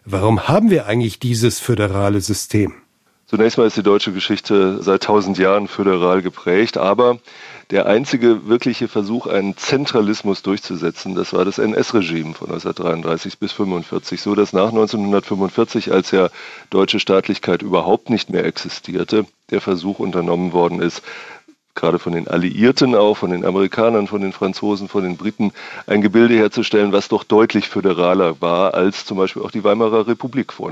Warum haben wir eigentlich dieses föderale System? Zunächst mal ist die deutsche Geschichte seit 1000 Jahren föderal geprägt, aber der einzige wirkliche Versuch, einen Zentralismus durchzusetzen, das war das NS-Regime von 1933 bis 1945, so dass nach 1945, als ja deutsche Staatlichkeit überhaupt nicht mehr existierte, der Versuch unternommen worden ist, gerade von den Alliierten auch, von den Amerikanern, von den Franzosen, von den Briten, ein Gebilde herzustellen, was doch deutlich föderaler war als zum Beispiel auch die Weimarer Republik vor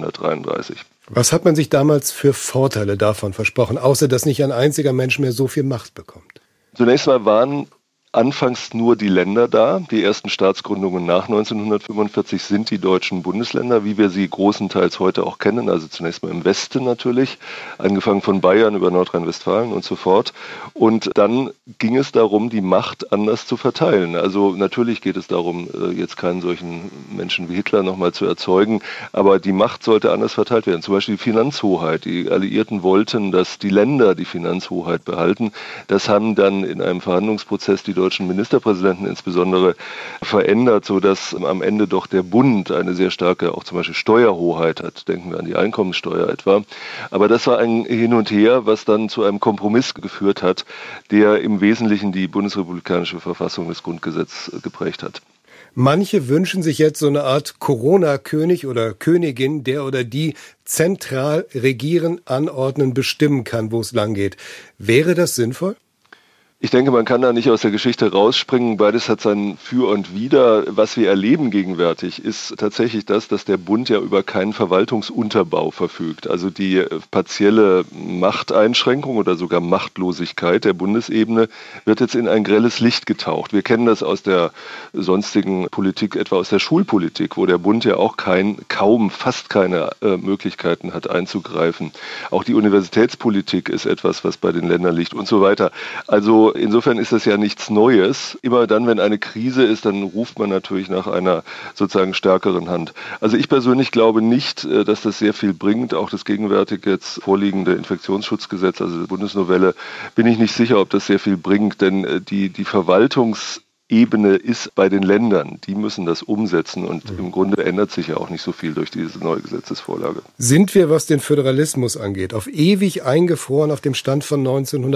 1933. Was hat man sich damals für Vorteile davon versprochen, außer dass nicht ein einziger Mensch mehr so viel Macht bekommt? Zunächst mal waren anfangs nur die Länder da. Die ersten Staatsgründungen nach 1945 sind die deutschen Bundesländer, wie wir sie großenteils heute auch kennen, also zunächst mal im Westen natürlich, angefangen von Bayern über Nordrhein-Westfalen und so fort. Und dann ging es darum, die Macht anders zu verteilen. Also natürlich geht es darum, jetzt keinen solchen Menschen wie Hitler nochmal zu erzeugen, aber die Macht sollte anders verteilt werden. Zum Beispiel die Finanzhoheit. Die Alliierten wollten, dass die Länder die Finanzhoheit behalten. Das haben dann in einem Verhandlungsprozess die deutschen Ministerpräsidenten insbesondere verändert, sodass am Ende doch der Bund eine sehr starke, auch zum Beispiel Steuerhoheit hat. Denken wir an die Einkommensteuer etwa. Aber das war ein Hin und Her, was dann zu einem Kompromiss geführt hat, der im Wesentlichen die bundesrepublikanische Verfassung, das Grundgesetz geprägt hat. Manche wünschen sich jetzt so eine Art Corona-König oder Königin, der oder die zentral regieren, anordnen, bestimmen kann, wo es lang geht. Wäre das sinnvoll? Ich denke, man kann da nicht aus der Geschichte rausspringen. Beides hat sein Für und Wider. Was wir erleben gegenwärtig, ist tatsächlich das, dass der Bund ja über keinen Verwaltungsunterbau verfügt. Also die partielle Machteinschränkung oder sogar Machtlosigkeit der Bundesebene wird jetzt in ein grelles Licht getaucht. Wir kennen das aus der sonstigen Politik, etwa aus der Schulpolitik, wo der Bund ja auch fast keine Möglichkeiten hat einzugreifen. Auch die Universitätspolitik ist etwas, was bei den Ländern liegt und so weiter. Also insofern ist das ja nichts Neues. Immer dann, wenn eine Krise ist, dann ruft man natürlich nach einer sozusagen stärkeren Hand. Also ich persönlich glaube nicht, dass das sehr viel bringt. Auch das gegenwärtig jetzt vorliegende Infektionsschutzgesetz, also die Bundesnovelle, bin ich nicht sicher, ob das sehr viel bringt. Denn die Verwaltungsebene ist bei den Ländern. Die müssen das umsetzen und im Grunde ändert sich ja auch nicht so viel durch diese neue Gesetzesvorlage. Sind wir, was den Föderalismus angeht, auf ewig eingefroren auf dem Stand von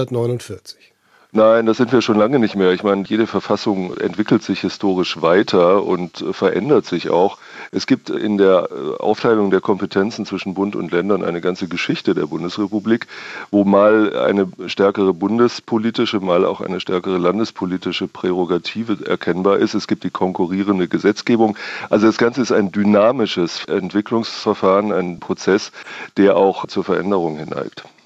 1949? Nein, das sind wir schon lange nicht mehr. Ich meine, jede Verfassung entwickelt sich historisch weiter und verändert sich auch. Es gibt in der Aufteilung der Kompetenzen zwischen Bund und Ländern eine ganze Geschichte der Bundesrepublik, wo mal eine stärkere bundespolitische, mal auch eine stärkere landespolitische Prärogative erkennbar ist. Es gibt die konkurrierende Gesetzgebung. Also das Ganze ist ein dynamisches Entwicklungsverfahren, ein Prozess, der auch zur Veränderung hinneigt.